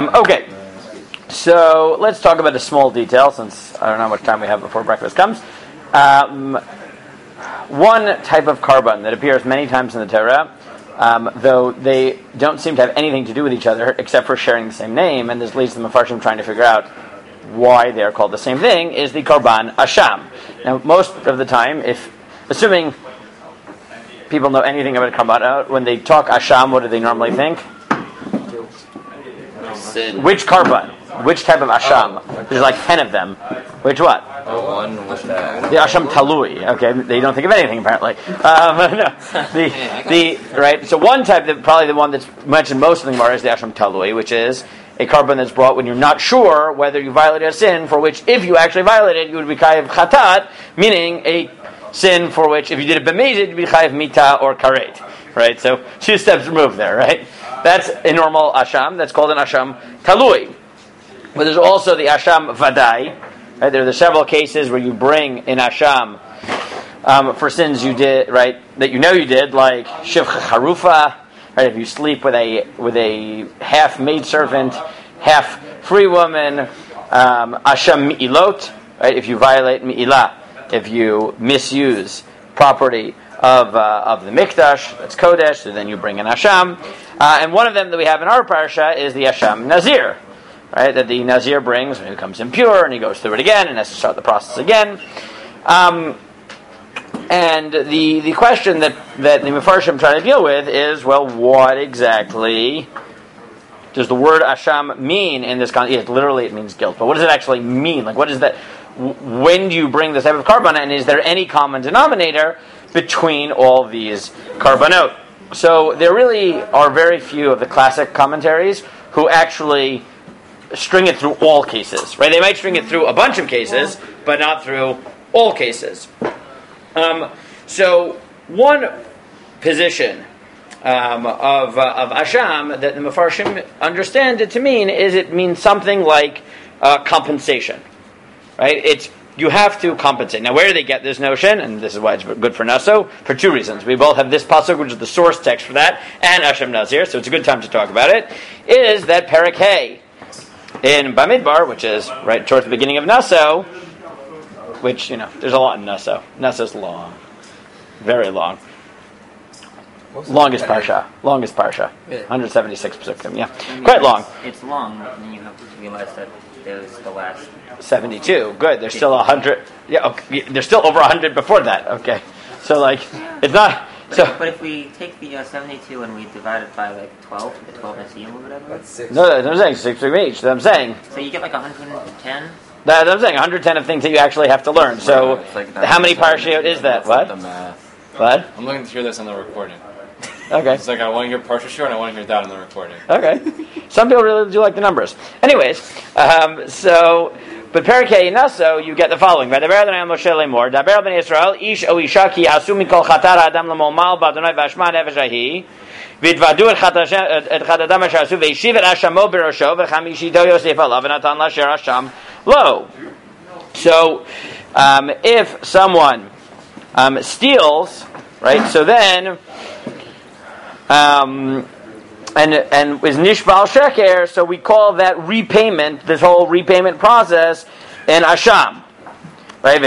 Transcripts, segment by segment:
Okay, so let's talk about a small detail, since I don't know how much time we have before breakfast comes. One type of carbon that appears many times in the Torah, though they don't seem to have anything to do with each other except for sharing the same name, and this leads the Mefarshim trying to figure out why they are called the same thing, is the Karban Asham. Now, most of the time, assuming people know anything about Karban, when they talk Asham, what do they normally think? Sin. Which Karban? Which type of Asham? There's like 10 of them. Which what? One with that. The Asham Talui. Okay, they don't think of anything apparently. No. Right. So one type, probably the one that's mentioned most in the Gemara, is the Asham Talui, which is a carbon that's brought when you're not sure whether you violated a sin, for which if you actually violated, you would be chayav chatat, meaning a sin for which if you did it b'mezid, you'd be chayav mita or karet. Right. So 2 steps removed there. Right. That's a normal Asham. That's called an Asham Talui. But there's also the Asham Vadai. Right? There are several cases where you bring in Asham for sins you did, right, that you know you did, like Shivcha Harufa, right, if you sleep with a half maidservant, half free woman, Asham Mi'ilot, right, if you violate Mi'ilah, if you misuse property of the Mikdash, that's Kodesh, so then you bring in Asham. And one of them that we have in our parsha is the Asham Nazir, right, that the Nazir brings when he becomes impure and he goes through it again and has to start the process again. And the question that the Mefarshim try to deal with is, well, what exactly does the word Asham mean in this context? Yes, literally it means guilt, but what does it actually mean? Like, what is that? When do you bring this type of carbon, and is there any common denominator between all these carbonot? So there really are very few of the classic commentaries who actually string it through all cases, right? They might string it through a bunch of cases, but not through all cases. So one position of Asham that the Mefarshim understand it to mean is it means something like compensation, right? You have to compensate. Now, where do they get this notion? And this is why it's good for Naso, for 2 reasons. We both have this pasuk, which is the source text for that, and Asham Nazir, so it's a good time to talk about it, is that Perek Hey in Bamidbar, which is right towards the beginning of Naso, which, there's a lot in Naso. Naso's long. Very long. Longest parsha. Really? 176 psukim, yeah. Quite long. It's long, and then you have to realize that there's the last 72. Good. There's still 100. Yeah, okay. There's still over 100 before that. Okay. So, it's not... But if we take the 72 and we divide it by 12, the 12 Nasiim or whatever? That's 6. No, that's what I'm saying. 6 from each. That's what I'm saying. So you get 110? That's what I'm saying. 110 of things that you actually have to learn. So, how many parashiyot is that? What? The math. What? I'm looking to hear this on the recording. Okay. It's like I want to hear Parsha Shur and I want to hear that on the recording. Okay. Some people really do like the numbers. Anyways, but Perikei Naso, you get the following. Daber Adonai Moshe lemor, Daber b'nei Yisrael, ish o isha ki asu mikol chatar ha'adam l'momal b'Adonai v'ashma nefesh ahi, v'idvadu et chatatam asher asu, v'yishiv et ashamo b'rosho, v'chamishito yosef alav, v'natan l'asher asham lo. So, if someone steals, right, so then... and is nishbal sheker, so we call that repayment, this whole repayment process, an asham. Right?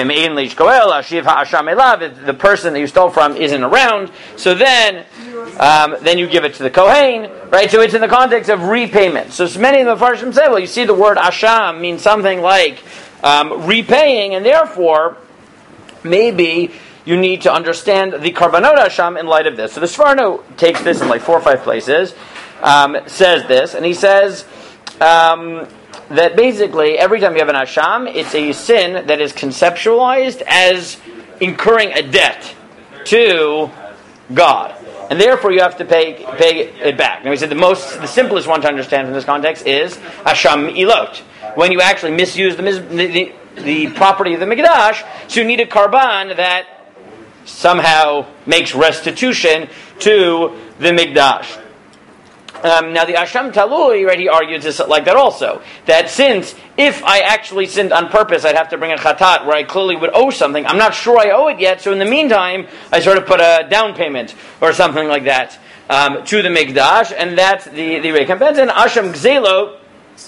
If the person that you stole from isn't around, so then you give it to the Kohen, right? So it's in the context of repayment. So many of the Mefarshim say, well, you see the word asham means something like repaying, and therefore, maybe you need to understand the Karbanot Asham in light of this. So the Sforno takes this in 4 or 5 places, says this, and he says that basically every time you have an Asham, it's a sin that is conceptualized as incurring a debt to God. And therefore you have to pay it back. Now he said the simplest one to understand from this context is Asham Ilot. When you actually misuse the property of the Mikdash, so you need a Karban that somehow makes restitution to the Mikdash. Now the Asham Talui, right, he argues this like that also. That since, if I actually sinned on purpose, I'd have to bring a chatat where I clearly would owe something. I'm not sure I owe it yet, so in the meantime, I sort of put a down payment or something like that to the Mikdash, and that's the recompense. And Asham Gzelo,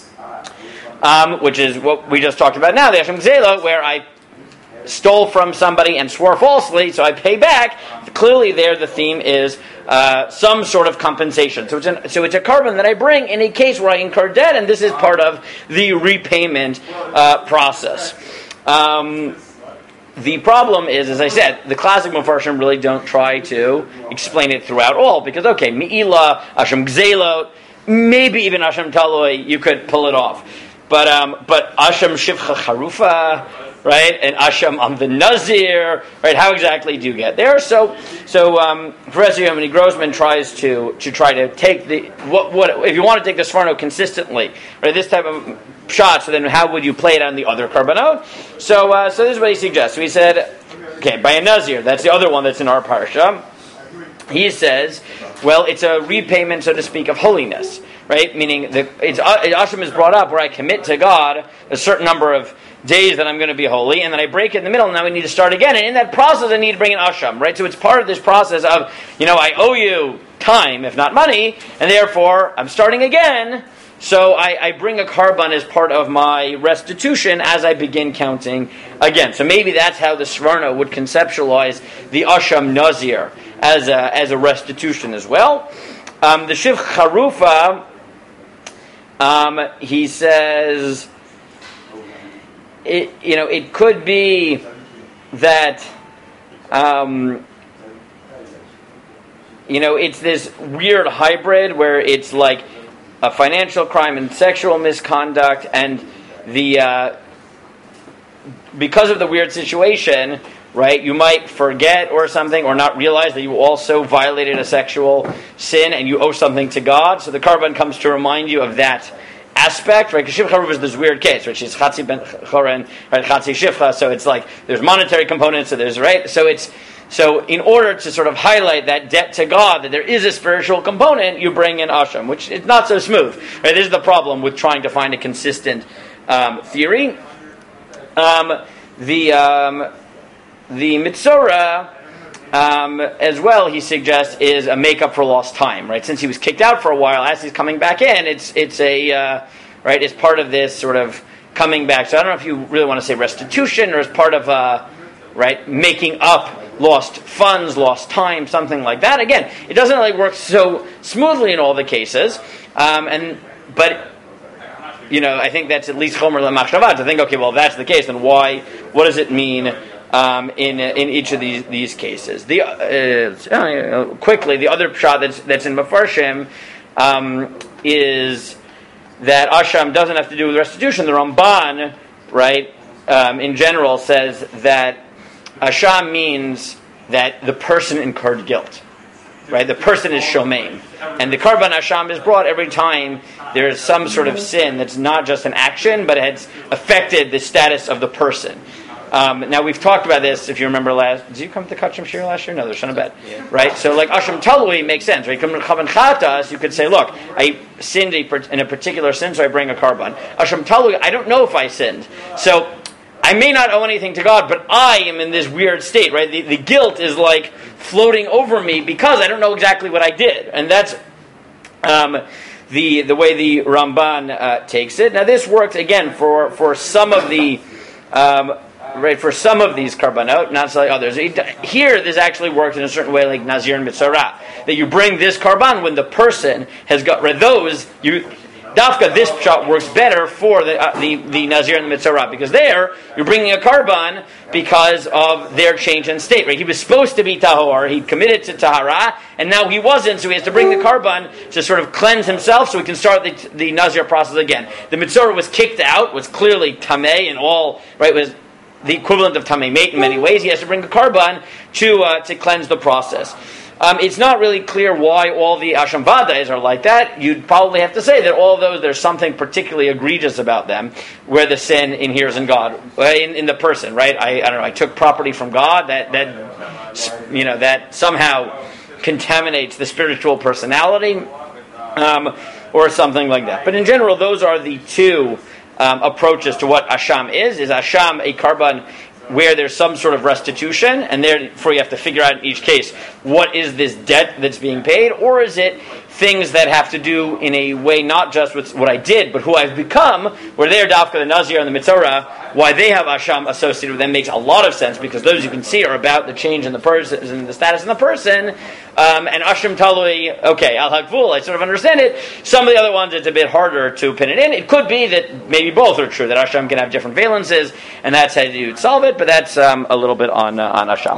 which is what we just talked about now, the Asham Gzela, where I stole from somebody and swore falsely, so I pay back. Clearly there the theme is some sort of compensation. So it's a carbon that I bring in a case where I incur debt, and this is part of the repayment process. The problem is, as I said, the classic Mefarshim really don't try to explain it throughout all, because, okay, Me'ila, Asham Gzelot, maybe even Asham Taloi, you could pull it off. But Asham Shivcha Charufa, right, and Asham on the Nazir, right, how exactly do you get there? So Professor Yemeni Grossman tries to take the, what if you want to take the Sforno consistently, right, this type of shot, so then how would you play it on the other Karbanot? So this is what he suggests. So he said, okay, by a Nazir, that's the other one that's in our Parsha. He says, well, it's a repayment, so to speak, of holiness, right? Meaning, Asham is brought up where I commit to God a certain number of days that I'm going to be holy, and then I break it in the middle, and now we need to start again. And in that process, I need to bring in Asham, right? So it's part of this process of, I owe you time, if not money, and therefore, I'm starting again. So I bring a carbon as part of my restitution as I begin counting again. So maybe that's how the Sforno would conceptualize the Asham Nazir as a restitution as well. The Shiv Charufa, he says, it could be that, it's this weird hybrid where it's like a financial crime and sexual misconduct, and because of the weird situation, right, you might forget or something, or not realize that you also violated a sexual sin and you owe something to God. So the carbon comes to remind you of that aspect, right? Because Shiv Charuv is this weird case, right? She's Chatzi ben Choren, right? Chatzi Shivcha. So it's like there's monetary components, so there's right. So in order to sort of highlight that debt to God, that there is a spiritual component, you bring in Asham, which is not so smooth. Right? This is the problem with trying to find a consistent theory. The Mitzorah, as well, he suggests, is a makeup for lost time, right? Since he was kicked out for a while, as he's coming back in, it's part of this sort of coming back. So I don't know if you really want to say restitution, or as part of making up lost funds, lost time, something like that. Again, it doesn't really work so smoothly in all the cases, but I think that's at least Chomer L'Machshava to think, okay, well, if that's the case, then what does it mean in each of these cases? Quickly, the other pshat that's in Mefarshim is that Asham doesn't have to do with restitution. The Ramban, right, in general, says that Asham means that the person incurred guilt. Right, the person is shomein, and the karban Asham is brought every time there is some sort of sin that's not just an action, but has affected the status of the person. Now we've talked about this. If you remember did you come to Kachim Shir last year? No, there's Shana Bet. Yeah. Right, so like Asham Talui makes sense. Right, Chavan Chatas, you could say, look, I sinned in a particular sin, so I bring a karban. Asham Talui, I don't know if I sinned, so I may not owe anything to God, but I am in this weird state, right? The guilt is like floating over me because I don't know exactly what I did. And that's the way the Ramban takes it. Now this works, again, for some of the for some of these karbanot, not like others. Here, this actually works in a certain way, like Nazir and Mitzorah, that you bring this karban when the person has got those you. Dafka, this shot works better for the Nazir and the Mitzorah, because there, you're bringing a karban because of their change in state, right? He was supposed to be tahor, he committed to tahara, and now he wasn't, so he has to bring the karban to sort of cleanse himself so he can start the Nazir process again. The Mitzorah was kicked out, was clearly tameh and all, right, was the equivalent of tameh mate in many ways. He has to bring the karban to cleanse the process. It's not really clear why all the Asham Vadais are like that. You'd probably have to say that all of those, there's something particularly egregious about them, where the sin inheres in God, in the person, right? I don't know, I took property from God, that somehow contaminates the spiritual personality, or something like that. But in general, those are the two approaches to what Asham is. Is Asham a karban where there's some sort of restitution, and therefore you have to figure out in each case, what is this debt that's being paid, or is it things that have to do in a way not just with what I did, but who I've become, where they're Dafka, the Nazir, and the Mitzorah, why they have Asham associated with them makes a lot of sense, because those you can see are about the change in the person, in the status of the person, and Asham Talui, okay, Al Hakvul, I sort of understand it. Some of the other ones, it's a bit harder to pin it in. It could be that maybe both are true, that Asham can have different valences, and that's how you'd solve it, but that's a little bit on Asham.